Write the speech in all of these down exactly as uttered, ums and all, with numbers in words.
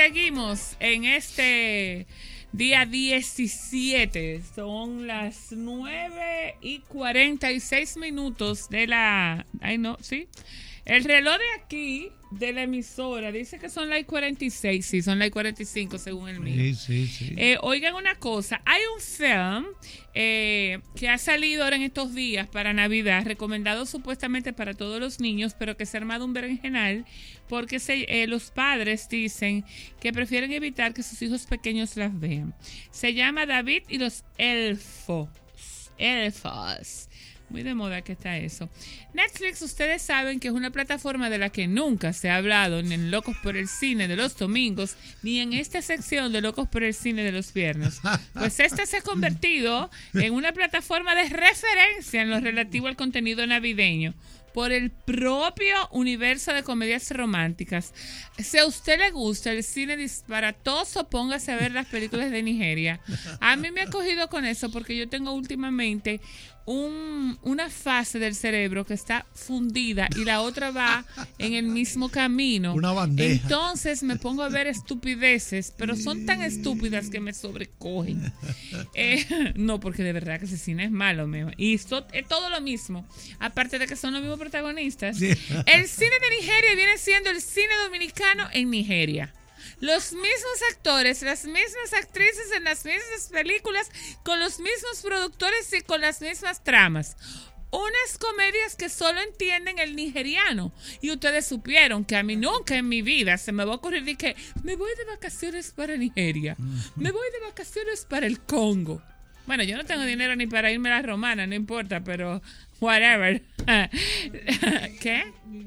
seguimos en este día diecisiete. Son las nueve y cuarenta y seis minutos de la... Ay, no, ¿sí? El reloj de aquí, de la emisora, dice que son las cuarenta y seis. Sí, son las cuarenta y cinco según el mío. Sí, sí, sí. Eh, oigan una cosa. Hay un film eh, que ha salido ahora en estos días para Navidad, recomendado supuestamente para todos los niños, pero que se ha armado un berenjenal porque se, eh, los padres dicen que prefieren evitar que sus hijos pequeños las vean. Se llama David y los elfos. Elfos. Muy de moda que está eso. Netflix, ustedes saben que es una plataforma de la que nunca se ha hablado ni en Locos por el Cine de los domingos, ni en esta sección de Locos por el Cine de los viernes. Pues esta se ha convertido en una plataforma de referencia en lo relativo al contenido navideño, por el propio universo de comedias románticas. Si a usted le gusta el cine disparatoso, póngase a ver las películas de Nigeria. A mí me ha cogido con eso porque yo tengo últimamente un, una fase del cerebro que está fundida y la otra va en el mismo camino. Una bandeja. Entonces me pongo a ver estupideces, pero son tan estúpidas que me sobrecogen. Eh, no, porque de verdad que ese cine es malo, mío. Y so, es todo lo mismo. Aparte de que son los mismos protagonistas. El cine de Nigeria viene siendo el cine dominicano en Nigeria. Los mismos actores, las mismas actrices en las mismas películas, con los mismos productores y con las mismas tramas. Unas comedias que solo entienden el nigeriano. Y ustedes supieron que a mí nunca en mi vida se me va a ocurrir de que me voy de vacaciones para Nigeria, me voy de vacaciones para el Congo. Bueno, yo no tengo dinero ni para irme a la romana, no importa, pero whatever. ¿Qué?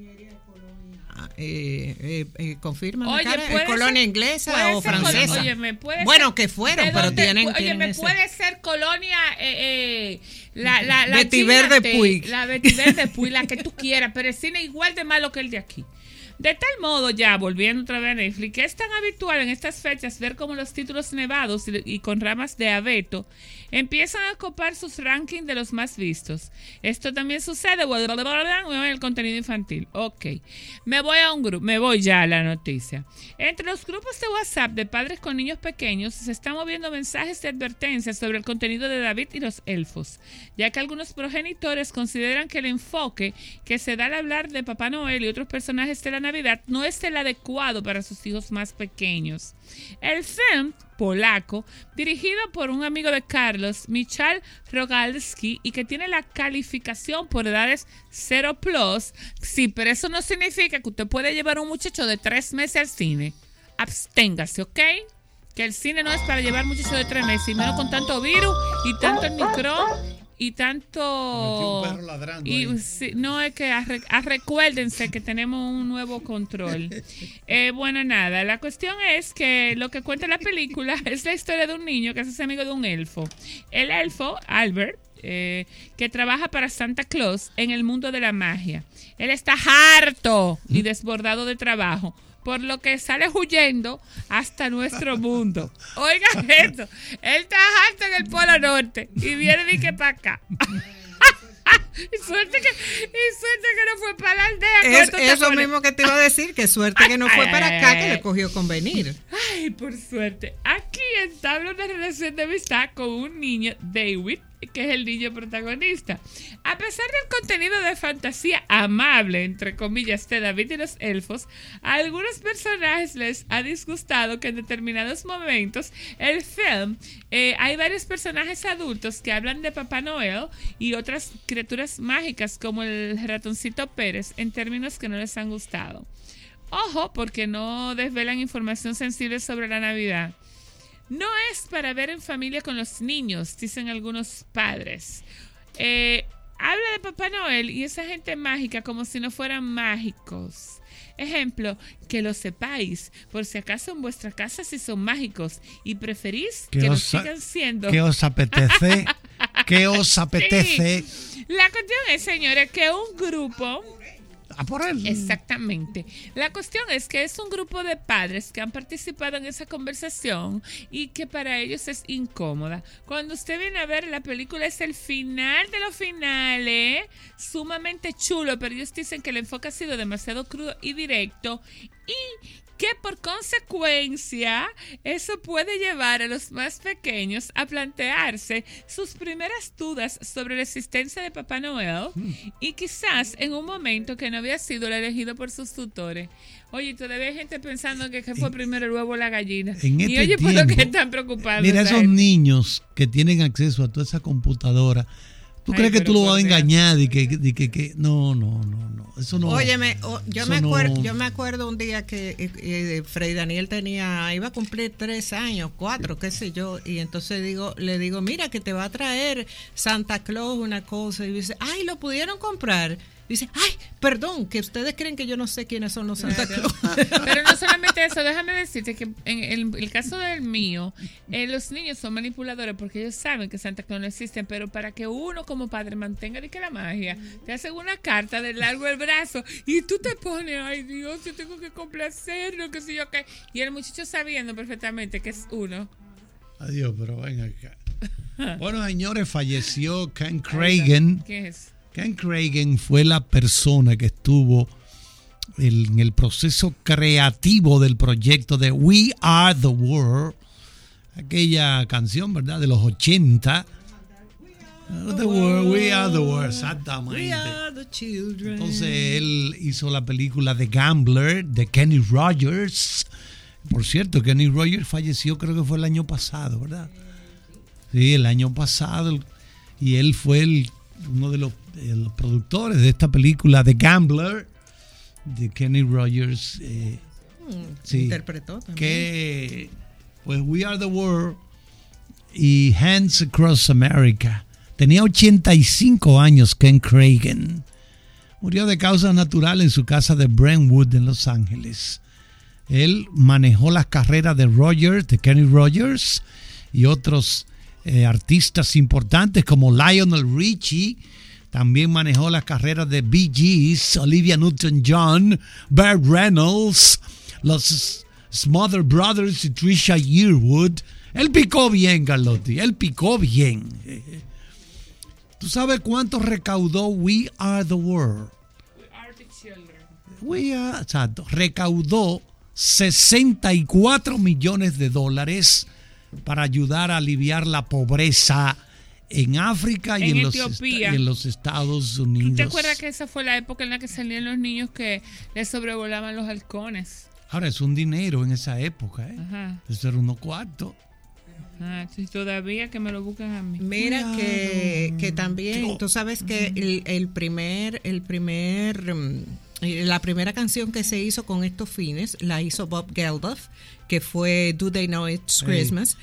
Eh, eh, eh, confirma, oye, ¿es colonia inglesa o francesa? Oye, me puede bueno, ser, que fueron, pero donde, tienen oye, tienen me ese. puede ser colonia eh, eh, la, la, la Vetiver de Puig. La Vetiver de Puig, la que tú quieras, pero el cine igual de malo que el de aquí. De tal modo, ya volviendo otra vez a Netflix, que es tan habitual en estas fechas ver cómo los títulos nevados y, y con ramas de abeto empiezan a copar sus rankings de los más vistos. Esto también sucede en el contenido infantil. Ok, me voy a un grupo, me voy ya a la noticia. Entre los grupos de WhatsApp de padres con niños pequeños se están moviendo mensajes de advertencia sobre el contenido de David y los elfos, ya que algunos progenitores consideran que el enfoque que se da al hablar de Papá Noel y otros personajes de la Navidad no es el adecuado para sus hijos más pequeños. El film polaco, dirigido por un amigo de Carlos, Michal Rogalski, y que tiene la calificación por edades cero plus, sí, pero eso no significa que usted puede llevar a un muchacho de tres meses al cine. Absténgase, ¿ok? Que el cine no es para llevar muchachos de tres meses, y menos con tanto virus y tanto micro y tanto... Un perro ladrando y sí, no, es que arre, arre, recuérdense que tenemos un nuevo control. Eh, bueno, nada, la cuestión es que lo que cuenta la película es la historia de un niño que se hace amigo de un elfo. El elfo, Albert, eh, que trabaja para Santa Claus en el mundo de la magia. Él está harto y desbordado de trabajo, por lo que sale huyendo hasta nuestro mundo. Oigan esto, él está harto en el Polo Norte y viene de que para acá. Y suerte que, y suerte que no fue para la aldea. Es eso mismo que te iba a decir, que suerte que no fue ay, para ay, acá, ay, que ay. le cogió con venir. Ay, por suerte. Aquí entabla una relación de amistad con un niño, David, que es el niño protagonista. A pesar del contenido de fantasía amable, entre comillas, de David y los elfos, a algunos personajes les ha disgustado que en determinados momentos el film eh, hay varios personajes adultos que hablan de Papá Noel y otras criaturas mágicas como el ratoncito Pérez en términos que no les han gustado. Ojo, porque no desvelan información sensible sobre la Navidad. No es para ver en familia con los niños, dicen algunos padres. Eh, habla de Papá Noel y esa gente mágica como si no fueran mágicos. Ejemplo, que lo sepáis, por si acaso en vuestra casa sí son mágicos y preferís que lo sigan siendo. ¿Qué os apetece? ¿Qué os apetece? Sí. La cuestión es, señores, que un grupo... A por él. Exactamente. La cuestión es que es un grupo de padres que han participado en esa conversación y que para ellos es incómoda. Cuando usted viene a ver la película es el final de los finales, sumamente chulo, pero ellos dicen que el enfoque ha sido demasiado crudo y directo y que por consecuencia eso puede llevar a los más pequeños a plantearse sus primeras dudas sobre la existencia de Papá Noel mm. y quizás en un momento que no había sido el elegido por sus tutores. Oye, todavía hay gente pensando que, que fue en, primero el huevo o la gallina. En y este oye, tiempo, por lo que están preocupados. Mira, esos gente. niños que tienen acceso a toda esa computadora, ¿tú Ay, crees que tú lo vas a engañar y que, y que, que no, no, no, no, eso no. Óyeme, oh, yo me acuerdo, no. yo me acuerdo un día que eh, eh, Freddy Daniel tenía, iba a cumplir tres años, cuatro, qué sé yo, y entonces digo, le digo, mira que te va a traer Santa Claus una cosa, y dice, ay, lo pudieron comprar. Dice, ay, perdón, que ustedes creen que yo no sé quiénes son los Santa Claus. Pero no solamente eso, déjame decirte que en el, el caso del mío, eh, los niños son manipuladores porque ellos saben que Santa Claus no existe, pero para que uno como padre mantenga de que la magia, te hacen una carta del largo del brazo y tú te pones, ay Dios, yo tengo que complacerlo, que sé yo qué. Y el muchacho sabiendo perfectamente que es uno. Adiós, pero ven acá. Bueno, señores, falleció Ken Cragen. ¿Qué es? Ken Cragen fue la persona que estuvo en el proceso creativo del proyecto de We Are the World, aquella canción, ¿verdad?, de los ochenta. The world, we are the world, exactamente. We are the children. Entonces él hizo la película The Gambler de Kenny Rogers. Por cierto, Kenny Rogers falleció, creo que fue el año pasado, ¿verdad? Sí, el año pasado. Y él fue el, uno de los, de los productores de esta película The Gambler de Kenny Rogers. Eh, mm, sí, interpretó también. Que, pues, We Are the World y Hands Across America. Tenía ochenta y cinco años Ken Cragen. Murió de causas naturales en su casa de Brentwood en Los Ángeles. Él manejó las carreras de Rogers, de Kenny Rogers y otros eh, artistas importantes como Lionel Richie. También manejó las carreras de Bee Gees, Olivia Newton-John, Burt Reynolds, los Smother Brothers y Trisha Yearwood. Él picó bien, Carlotti, él picó bien. ¿Tú sabes cuánto recaudó We Are the World? We are the children. We are, exacto, recaudó sesenta y cuatro millones de dólares para ayudar a aliviar la pobreza en África y en, en, los, est- y en los Estados Unidos. ¿Te acuerdas que esa fue la época en la que salían los niños que les sobrevolaban los halcones? Ahora es un dinero en esa época, ¿eh? Ajá. Eso era unos cuartos. Ah, sí, todavía que me lo buscan a mí. Mira claro. que, que también, no. Tú sabes que el, el primer, el primer, la primera canción que se hizo con estos fines la hizo Bob Geldof, que fue Do They Know It's Christmas.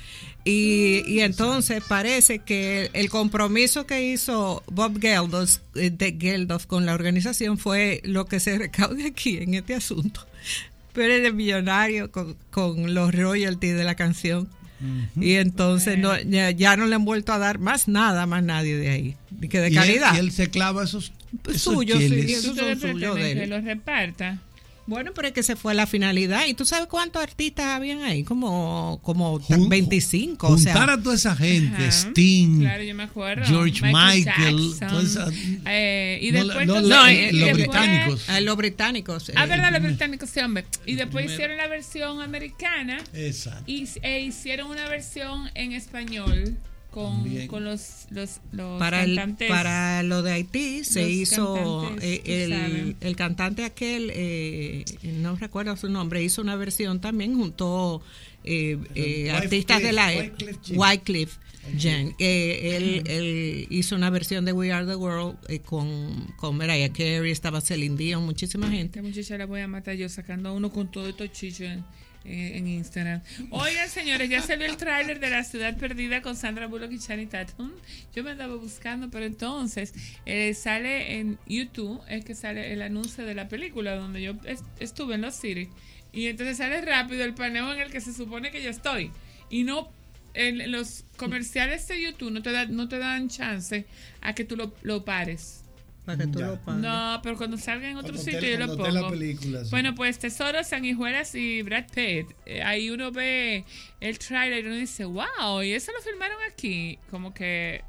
Sí. Y, y entonces parece que el compromiso que hizo Bob Geldof, de Geldof con la organización fue lo que se recaude aquí en este asunto. Pero él es millonario con, con los royalties de la canción. Uh-huh. Y entonces bueno. no, ya, ya no le han vuelto a dar más nada, más nadie de ahí, que de y calidad. Él, y él se clava esos, esos suyos, sí, esos son suyos de él. Que los reparta. Bueno, pero es que se fue la finalidad. ¿Y tú sabes cuántos artistas habían ahí? Como, como Jun, veinticinco. Juntar o sea. a toda esa gente, Ajá. Sting, claro, yo me acuerdo. George Michael, Michael toda esa, eh, y después no, entonces, no, no, eh, y los después, británicos. Ah, los británicos. Ah, eh. verdad, los británicos, sí, hombre. Y después hicieron la versión americana. Exacto. Y e hicieron una versión en español. Con, con los, los, los para cantantes. El, para lo de Haití se hizo eh, el, el cantante aquel, eh, no recuerdo su nombre, hizo una versión también junto eh, eh, artistas de la Wycliffe Jean. Eh, él, él hizo una versión de We Are the World eh, con, con Mariah Carey, estaba Celine Dion, muchísima gente. Esta muchacha la voy a matar yo sacando a uno con todo estos chichos en, en Instagram. Oigan, señores, ya salió el tráiler de La Ciudad Perdida con Sandra Bullock y Channing Tatum. Yo me andaba buscando, pero entonces eh, sale en YouTube, es que sale el anuncio de la película donde yo est- estuve en Los City. Y entonces sale rápido el paneo en el que se supone que yo estoy. Y no, en los comerciales de YouTube no te, da, no te dan chance a que tú lo, lo pares. Para que tú ya. lo pagues. No, pero cuando salga en otro cuando sitio te, yo lo pongo. La película, sí. Bueno, pues Tesoro, Sanguijuelas y Brad Pitt. Eh, ahí uno ve el trailer y uno dice, wow, y eso lo filmaron aquí. Como que,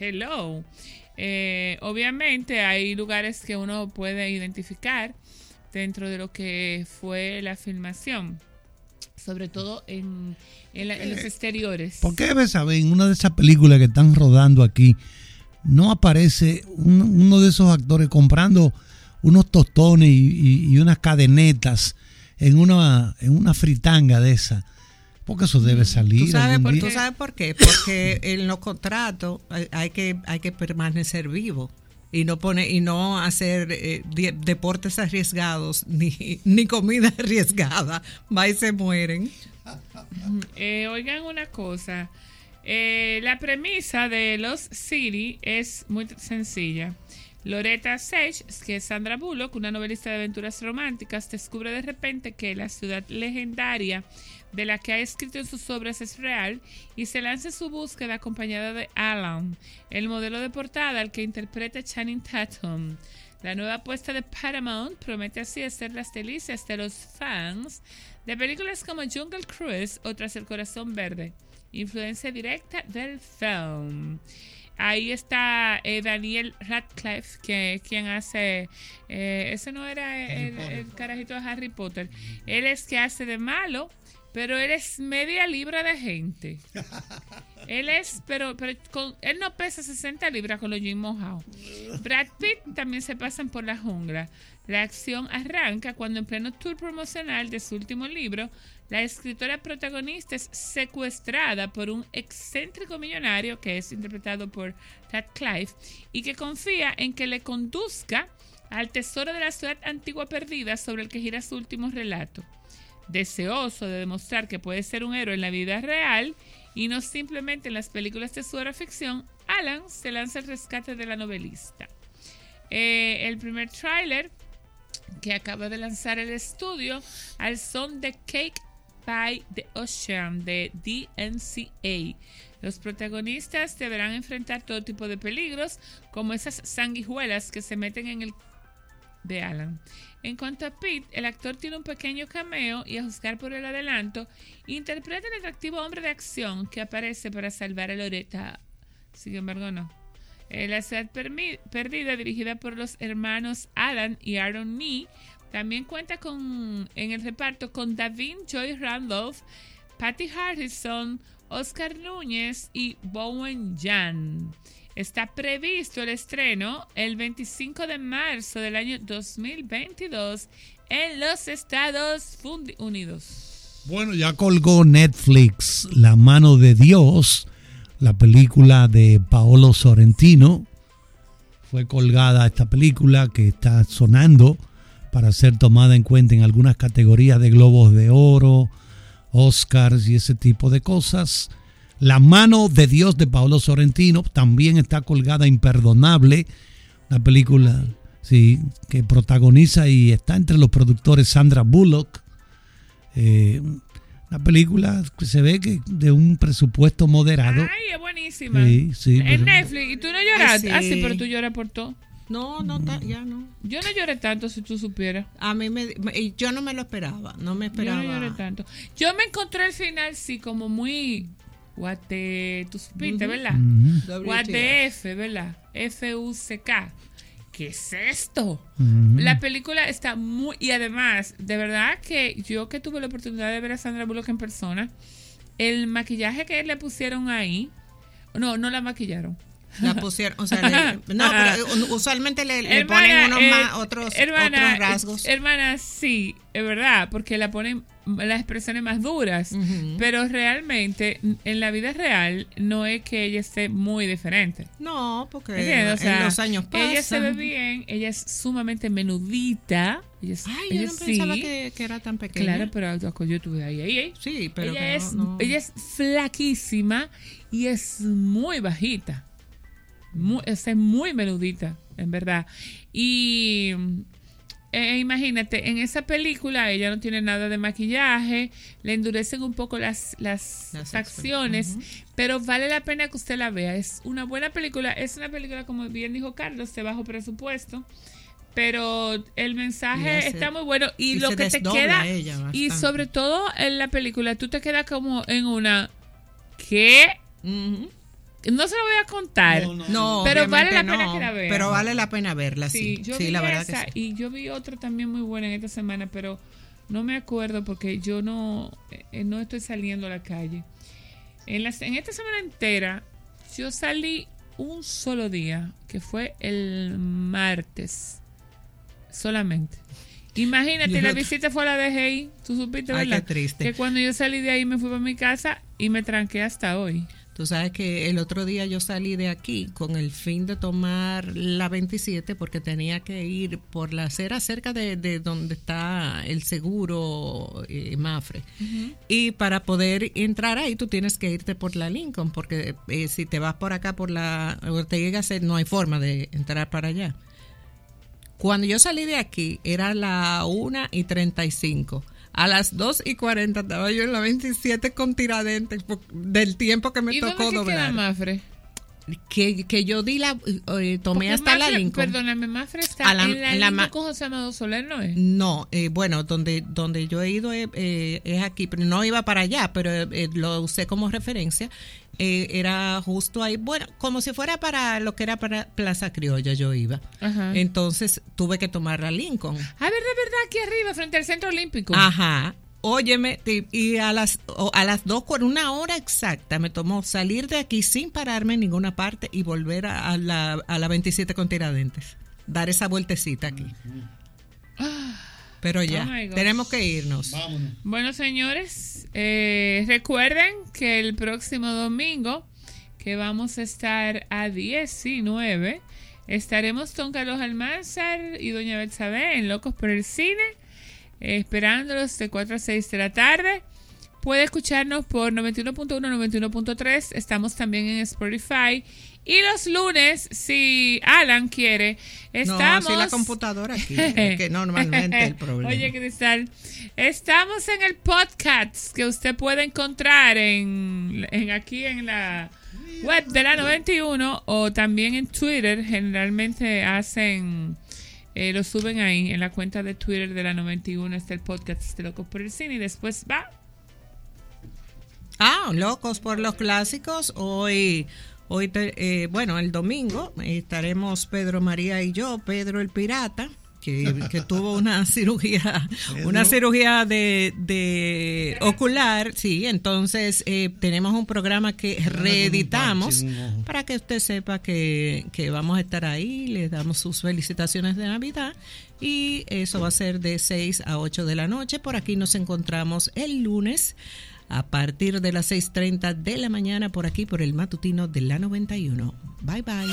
hello. Eh, obviamente hay lugares que uno puede identificar. dentro de lo que fue la filmación, sobre todo en, en, la, en los exteriores. ¿Por qué, ves, saber, en una de esas películas que están rodando aquí, no aparece un, uno de esos actores comprando unos tostones y, y, y unas cadenetas en una, en una fritanga de esas? Porque eso debe salir. ¿Tú sabes, por, día. ¿Tú sabes por qué? Porque en los contratos hay, hay que hay que permanecer vivo y no pone y no hacer eh, de, deportes arriesgados ni, ni comida arriesgada. Va y se mueren. Eh, oigan una cosa. Eh, la premisa de Lost City es muy sencilla. Loretta Sage, que es Sandra Bullock, una novelista de aventuras románticas, descubre de repente que la ciudad legendaria de la que ha escrito en sus obras es real y se lanza en su búsqueda acompañada de Alan, el modelo de portada al que interpreta Channing Tatum. La nueva apuesta de Paramount promete así hacer las delicias de los fans de películas como Jungle Cruise o Tras el Corazón Verde, influencia directa del film. Ahí está eh, Daniel Radcliffe, que quien hace, eh, ese no era el, el carajito de Harry Potter, él es que hace de malo, pero él es media libra de gente. Él es, pero, pero con, él no pesa sesenta libras con los jeans mojados. Brad Pitt también se pasan por la jungla. La acción arranca cuando en pleno tour promocional de su último libro, la escritora protagonista es secuestrada por un excéntrico millonario que es interpretado por Radcliffe y que confía en que le conduzca al tesoro de la ciudad antigua perdida sobre el que gira su último relato. Deseoso de demostrar que puede ser un héroe en la vida real y no simplemente en las películas de su ficción, Alan se lanza al rescate de la novelista. Eh, el primer tráiler que acaba de lanzar el estudio al son de Cake by the Ocean de D N C A. Los protagonistas deberán enfrentar todo tipo de peligros, como esas sanguijuelas que se meten en el de Alan. En cuanto a Pete, el actor tiene un pequeño cameo y, a juzgar por el adelanto, interpreta el atractivo hombre de acción que aparece para salvar a Loretta. Sin embargo, no. Eh, la ciudad perdida, dirigida por los hermanos Alan y Aaron Nee, también cuenta con en el reparto con Davin Joy Randolph, Patty Harrison, Oscar Núñez y Bowen Jan. Está previsto el estreno el veinticinco de marzo del año dos mil veintidós en los Estados Unidos. Bueno, ya colgó Netflix La Mano de Dios, la película de Paolo Sorrentino. Fue colgada esta película que está sonando para ser tomada en cuenta en algunas categorías de Globos de Oro, Oscars y ese tipo de cosas. La Mano de Dios de Paolo Sorrentino también está colgada Imperdonable, una película sí, que protagoniza y está entre los productores Sandra Bullock. Eh, una película que se ve que de un presupuesto moderado. Ay, es buenísima. Sí, sí, en pero, Netflix. ¿Y tú no lloraste? Ay, sí. Ah, sí, pero tú lloras por todo. No, no, ta, ya no. Yo no lloré tanto, si tú supieras. A mí me, me yo no me lo esperaba, no me esperaba. Yo no lloré tanto. Yo me encontré el final sí como muy what the, tú supiste, uh-huh. ¿verdad? Uh-huh. What the F, ¿verdad? F U C K. ¿Qué es esto? Uh-huh. La película está muy... Y además, de verdad que yo que tuve la oportunidad de ver a Sandra Bullock en persona, el maquillaje que le pusieron ahí... No, no la maquillaron. La pusieron, o sea, le, no, pero usualmente le, le hermana, ponen unos eh, más, otros, hermana, otros rasgos. Hermana, sí, es verdad, porque la ponen las expresiones más duras, uh-huh. pero realmente en la vida real no es que ella esté muy diferente. No, porque o sea, en los años pasan. Ella se ve bien, ella es sumamente menudita. Ella es, Ay, ella yo no sí. pensaba que, que era tan pequeña. Claro, pero yo tuve ahí, ahí, ahí. Sí, pero ella, que es, no, no. ella es flaquísima y es muy bajita. Muy, es muy menudita, en verdad. Y eh, imagínate, en esa película ella no tiene nada de maquillaje, le endurecen un poco las, las, las facciones, uh-huh. pero vale la pena que usted la vea. Es una buena película, es una película, como bien dijo Carlos, de bajo presupuesto, pero el mensaje se, está muy bueno y, y lo que te queda, y sobre todo en la película, tú te quedas como en una, ¿qué? Uh-huh. no se lo voy a contar. No, no, No, pero vale la obviamente pena no, que la vean. Pero vale la pena verla, sí. Sí, yo sí vi la verdad esa que sí. y yo vi otra también muy buena en esta semana, pero no me acuerdo porque yo no, eh, no estoy saliendo a la calle. En, la, en esta semana entera, yo salí un solo día, que fue el martes, solamente. Imagínate, Yo la no- visita fue a la D G I, tú supiste, Ay, ¿verdad? qué triste. Que cuando yo salí de ahí me fui para mi casa y me tranqué hasta hoy. Tú sabes que el otro día yo salí de aquí con el fin de tomar la veintisiete porque tenía que ir por la acera cerca de, de donde está el seguro eh, Mafre. Uh-huh. Y para poder entrar ahí tú tienes que irte por la Lincoln porque eh, si te vas por acá por la Ortega y Gasset no hay forma de entrar para allá. Cuando yo salí de aquí era la una y treinta y cinco. A las dos y cuarenta estaba yo en la veintisiete con Tiradentes del tiempo que me ¿Y tocó dónde doblar. queda Mafre? Que, que yo di la eh, tomé Porque hasta Mafre, la Lincoln. Perdóname, Mafre está A la- en la, en la Lincoln ma- con José Amado Soler, ¿no es? No, eh, bueno, donde donde yo he ido eh, eh, es aquí, pero no iba para allá, pero eh, lo usé como referencia. Eh, era justo ahí, bueno, como si fuera para lo que era para Plaza Criolla, yo iba. Ajá. Entonces tuve que tomar la Lincoln. Ah, verdad, verdad, aquí arriba, frente al Centro Olímpico. Ajá. Óyeme, y a las a las dos con una hora exacta me tomó salir de aquí sin pararme en ninguna parte y volver a, a la a la veintisiete con Tiradentes, dar esa vueltecita aquí. Pero ya, Oh tenemos que irnos. Vámonos. Bueno, señores, eh, recuerden que el próximo domingo, que vamos a estar a diecinueve, estaremos con Carlos Almanzar y doña Betsabe en Locos por el Cine, eh, esperándolos de cuatro a seis de la tarde. Puede escucharnos por noventa y uno punto uno, noventa y uno punto tres. Estamos también en Spotify. Y los lunes, si Alan quiere, estamos... No, si la computadora aquí, es que normalmente el problema. Oye, Cristal, estamos en el podcast que usted puede encontrar en, en aquí en la web de la noventa y uno o también en Twitter. Generalmente hacen... Eh, lo suben ahí en la cuenta de Twitter de la noventa y uno. Está el podcast de Locos por el Cine y después va... Ah, Locos por los Clásicos. Hoy, hoy te, eh, bueno, el domingo estaremos Pedro María y yo, Pedro el Pirata, que, que tuvo una cirugía, una cirugía de, de ocular, sí. Entonces eh, tenemos un programa que reeditamos para que usted sepa que, que vamos a estar ahí. Les damos sus felicitaciones de Navidad. Y eso va a ser de seis a ocho de la noche. Por aquí nos encontramos el lunes a partir de las seis treinta de la mañana por aquí, por el matutino de la noventa y uno. Bye, bye.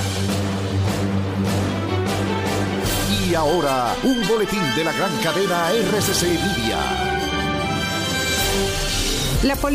Y ahora, un boletín de la gran cadena R C C Media. La